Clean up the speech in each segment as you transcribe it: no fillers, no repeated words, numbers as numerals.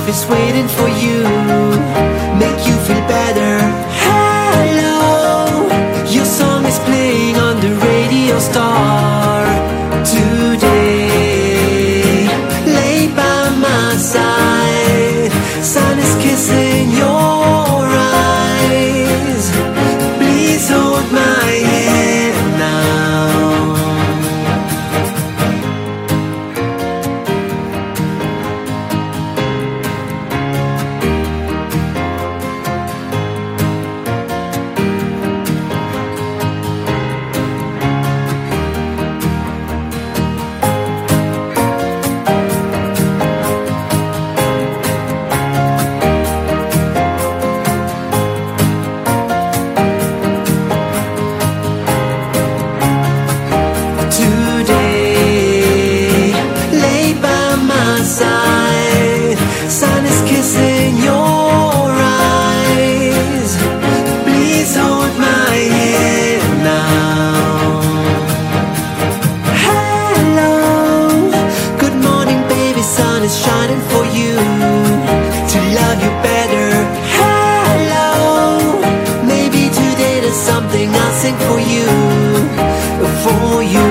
life is waiting for you, make you feel better. Hello, your song is playing on the radio star today. Lay by my side, sun is kissing your eyes. Please hold my hand now. Shining for you, to love you better. Hello, maybe today there's something I'll sing for you, for you.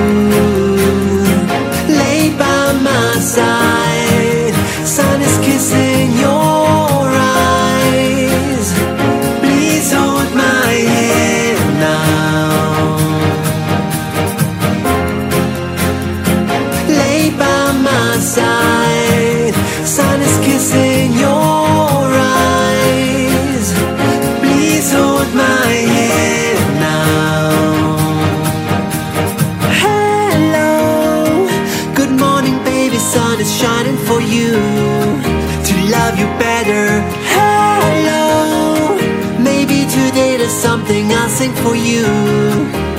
Lay by my side, sun is kissing your eyes. Please hold my hand now. Lay by my side, sun is kissing your eyes. Please hold my hand now. Hello, good morning baby, sun is shining for you, to love you better. Hello, maybe today there's something I'll sing for you,